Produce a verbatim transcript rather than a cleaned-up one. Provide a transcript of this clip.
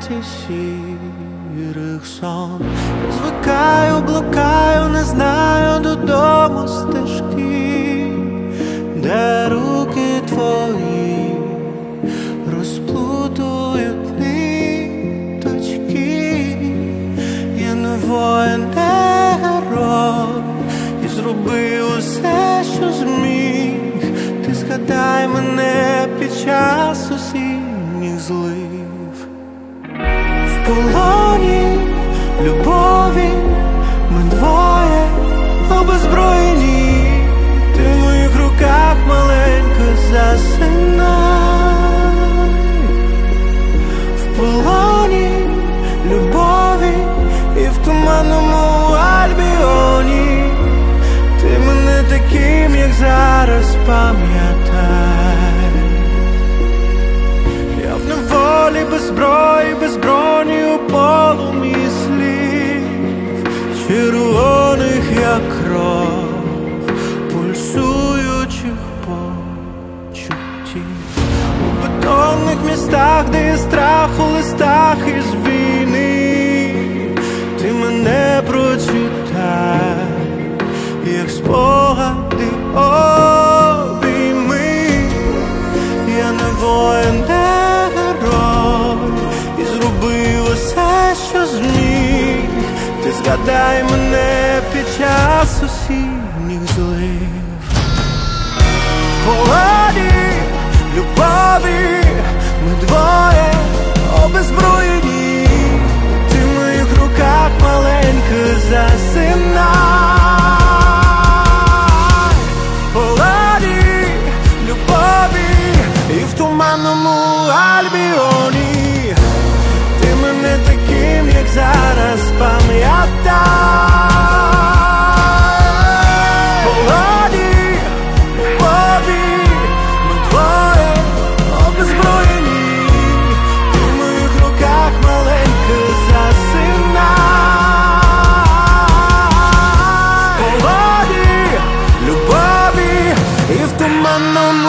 кімнаті сірих сон. Я звикаю, блукаю, не знаю додому стежки, де руки твої розплутують ниточки. Я не воїн, не герой, і зробив усе, що зміг. Ти згадай мене під час осінніх злив. В полоні любові ми двоє обезброєні. Ти в моїх руках маленька, засинай. В полоні любові і в туманному Альбіоні. Ти мене таким, як зараз, пам'ятай. Я в неволі, без зброї, без броні, у полум'ї слів, червоних, як кров, пульсуючих почуттів. У бетонних містах, де є страх у листах із війни. Ти мене прочитай, як спогади обійми. Я не воїн, не герой, і зробив усе, що зміг. Ти згадай мене під час осінніх злив. В полоні любові ми двоє обезброєні. Ти в моїх руках маленька, засинай. В полоні любові і в туманному Альбіоні. Ти мене таким, як зараз, пам'ятай. В полоні любові ми двоє обезброєні. Ти в моїх руках маленька, засинай. В полоні любові і в туманному